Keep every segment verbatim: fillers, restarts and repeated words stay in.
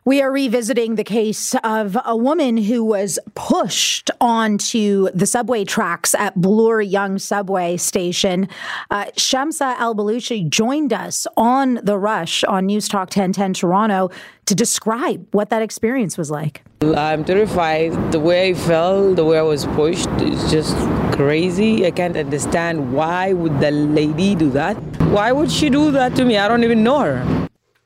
We are revisiting the case of a woman who was pushed onto the subway tracks at Bloor Yonge subway station. Uh, Shamsa Al-Balushi joined us on The Rush on News Talk ten ten Toronto to describe what that experience was like. I'm terrified. The way I felt, the way I was pushed, is just crazy. I can't understand why would the lady do that? Why would she do that to me? I don't even know her.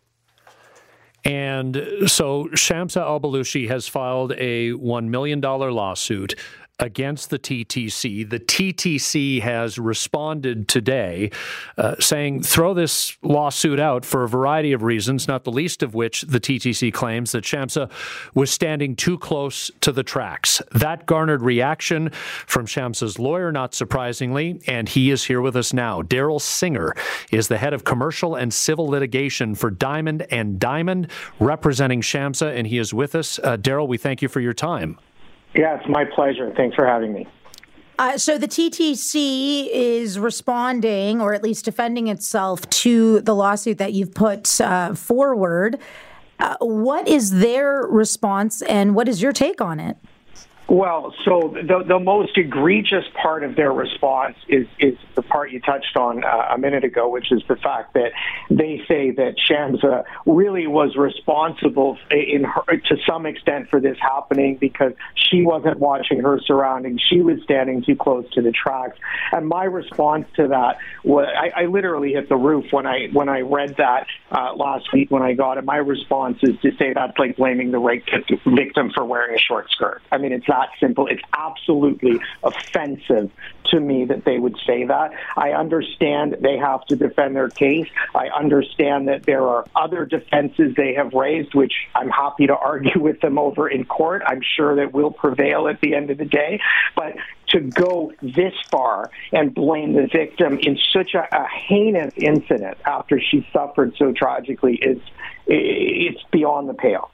And so Shamsa Al-Balushi has filed a one million dollars lawsuit against the T T C. The T T C has responded today uh, saying throw this lawsuit out for a variety of reasons, not the least of which the T T C claims that Shamsa was standing too close to the tracks. That garnered reaction from Shamsa's lawyer, not surprisingly, and he is here with us now. Daryl Singer is the head of commercial and civil litigation for Diamond and Diamond, representing Shamsa, and he is with us. Uh, Daryl, we thank you for your time. Yeah, it's my pleasure. Thanks for having me. Uh, so the T T C is responding, or at least defending itself, to the lawsuit that you've put uh, forward. Uh, what is their response, and what is your take on it? Well, so the the most egregious part of their response is is the part you touched on uh, a minute ago, which is the fact that they say that Shamsa really was responsible in her, to some extent for this happening because she wasn't watching her surroundings. She was standing too close to the tracks. And my response to that was, I, I literally hit the roof when I when I read that uh, last week when I got it. My response is to say that's like blaming the rape victim for wearing a short skirt. I mean, it's that simple. It's absolutely offensive to me that they would say that. I understand they have to defend their case. I understand that there are other defenses they have raised, which I'm happy to argue with them over in court. I'm sure that will prevail at the end of the day. But to go this far and blame the victim in such a, a heinous incident after she suffered so tragically is it's beyond the pale.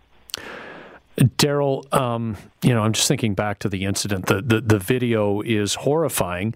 Daryl, um, you know, I'm just thinking back to the incident. The the, the video is horrifying,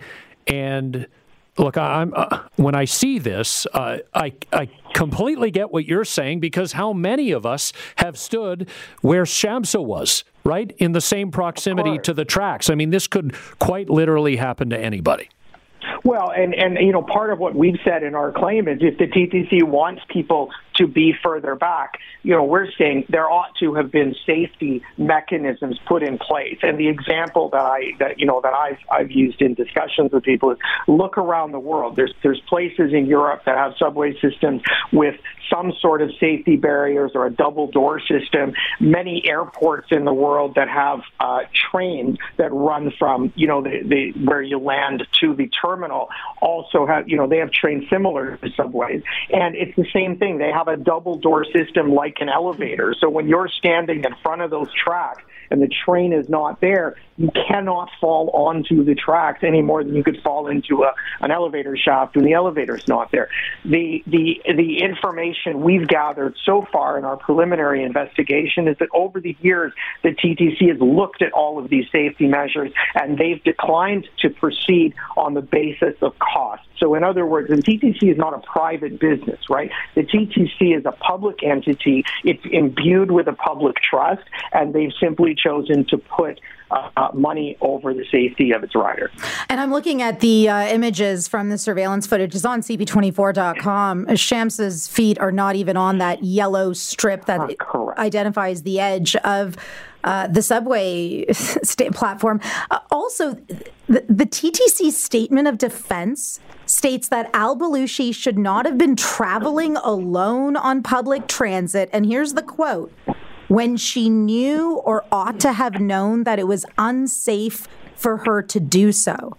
and look, I'm uh, when I see this, uh, I I completely get what you're saying, because how many of us have stood where Shamsa was, right, in the same proximity to the tracks? I mean, this could quite literally happen to anybody. Well, and, and, you know, part of what we've said in our claim is if the T T C wants people to be further back, you know, we're saying there ought to have been safety mechanisms put in place. And the example that I, that, you know, that I've, I've used in discussions with people is look around the world. There's, there's places in Europe that have subway systems with some sort of safety barriers or a double door system. Many airports in the world that have uh, trains that run from, you know, the, the where you land to the terminal also have, you know, they have trains similar to subways. And it's the same thing. They have a double door system like an elevator. So when you're standing in front of those tracks and the train is not there, you cannot fall onto the tracks any more than you could fall into a, an elevator shaft when the elevator's not there. The, the, the information we've gathered so far in our preliminary investigation is that over the years, the T T C has looked at all of these safety measures and they've declined to proceed on the basis of cost. So in other words, the T T C is not a private business, right? The T T C is a public entity. It's imbued with a public trust, and they've simply chosen to put Uh, uh, money over the safety of its rider. And I'm looking at the uh, images from the surveillance footage. It's on C B twenty-four dot com. Shamsa's feet are not even on that yellow strip that uh, identifies the edge of uh, the subway st- platform. Uh, also, the, the T T C statement of defense states that Al-Balushi should not have been traveling alone on public transit. And here's the quote: when she knew or ought to have known that it was unsafe for her to do so.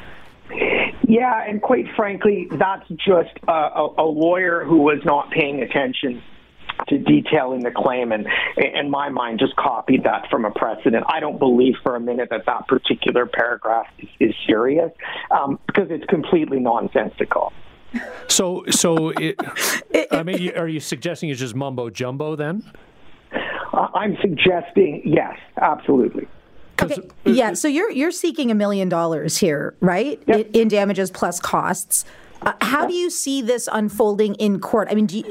Yeah, and quite frankly, that's just a, a, a lawyer who was not paying attention to detailing the claim, and in my mind just copied that from a precedent. I don't believe for a minute that that particular paragraph is, is serious, um, because it's completely nonsensical. So, so it, I mean, are you suggesting it's just mumbo jumbo then? Uh, I'm suggesting yes, absolutely. Okay. Yeah. So you're you're seeking a million dollars here, right? Yep. In, in damages plus costs. Uh, how do you see this unfolding in court? I mean, do you,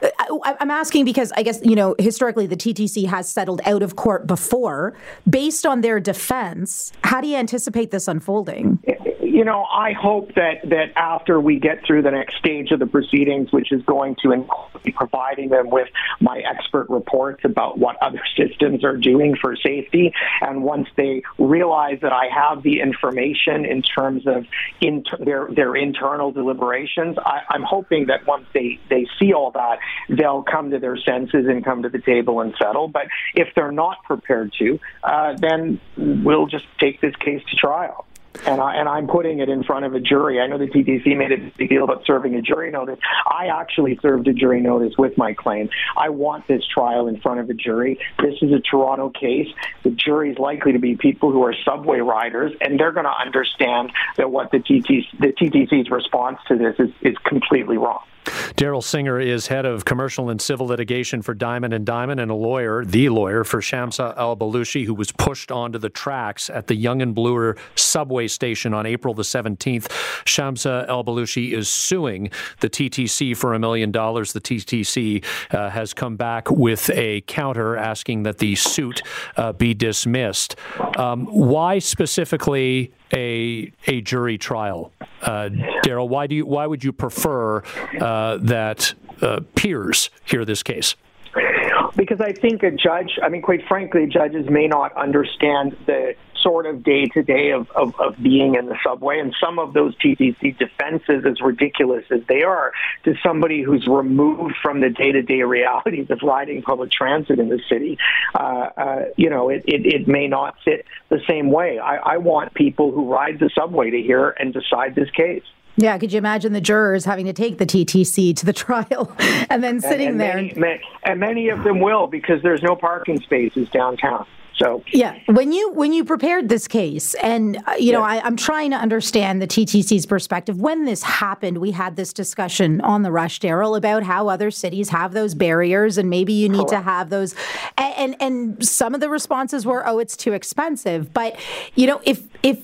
I, I'm asking because I guess, you know, historically the T T C has settled out of court before. Based on their defense, how do you anticipate this unfolding? You know, I hope that, that after we get through the next stage of the proceedings, which is going to include providing them with my expert reports about what other systems are doing for safety, and once they realize that I have the information in terms of inter- their their internal deliberations, I, I'm hoping that once they, they see all that, they'll come to their senses and come to the table and settle. But if they're not prepared to, uh, then we'll just take this case to trial. And, I, and I'm putting it in front of a jury. I know the T T C made a big deal about serving a jury notice. I actually served a jury notice with my claim. I want this trial in front of a jury. This is a Toronto case. The jury is likely to be people who are subway riders, and they're going to understand that what the T T C, the T T C's response to this is, is completely wrong. Darrell Singer is head of commercial and civil litigation for Diamond and Diamond and a lawyer, the lawyer for Shamsa Al-Balushi, who was pushed onto the tracks at the Yonge and Bloor subway station on April the seventeenth. Shamsa Al-Balushi is suing the T T C for a million dollars. The T T C uh, has come back with a counter asking that the suit uh, be dismissed. Um, why specifically a a jury trial, uh, Darrell? Why do you why would you prefer uh, that uh, peers hear this case? Because I think a judge, I mean, quite frankly, judges may not understand the sort of day-to-day of, of, of being in the subway. And some of those T T C defenses, as ridiculous as they are, to somebody who's removed from the day-to-day realities of riding public transit in the city, uh, uh, you know, it, it, it may not fit the same way. I, I want people who ride the subway to hear and decide this case. Yeah, could you imagine the jurors having to take the T T C to the trial and then sitting and, and there? Many, many, and many of them will, because there's no parking spaces downtown. So yeah, when you when you prepared this case, and uh, you yeah. know, I, I'm trying to understand the T T C's perspective. When this happened, we had this discussion on the Rush, Darrell, about how other cities have those barriers, and maybe you need Correct. to have those. And, and and some of the responses were, "Oh, it's too expensive." But you know, if if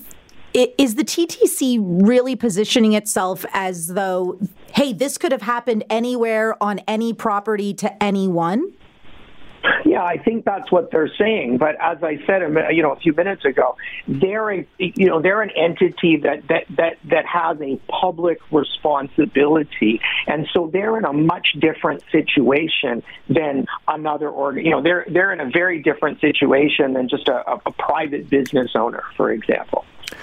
is the T T C really positioning itself as though, hey, this could have happened anywhere on any property to anyone? Yeah, I think that's what they're saying. But as I said, you know, a few minutes ago, they're a, you know, they're an entity that that that that has a public responsibility, and so they're in a much different situation than another organ. You know, they're they're in a very different situation than just a, a private business owner, for example.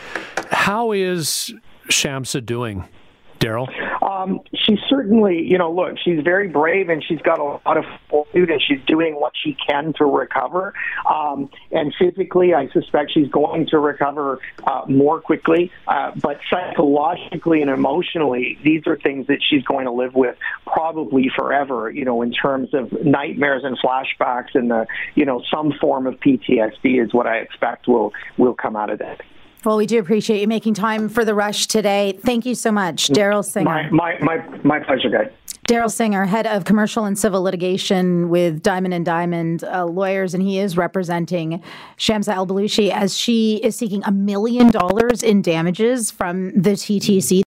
How is Shamsa doing, Darrell? Um, she's certainly, you know, look, she's very brave, and she's got a lot of fortitude, and she's doing what she can to recover. Um, and physically, I suspect she's going to recover uh, more quickly. Uh, but psychologically and emotionally, these are things that she's going to live with probably forever, you know, in terms of nightmares and flashbacks, and, the, you know, some form of P T S D is what I expect will, will come out of that. Well, we do appreciate you making time for the Rush today. Thank you so much, Darrell Singer. My, my, my, my pleasure, guys. Darrell Singer, head of commercial and civil litigation with Diamond and Diamond uh, lawyers, and he is representing Shamsa Al-Balushi as she is seeking a million dollars in damages from the T T C.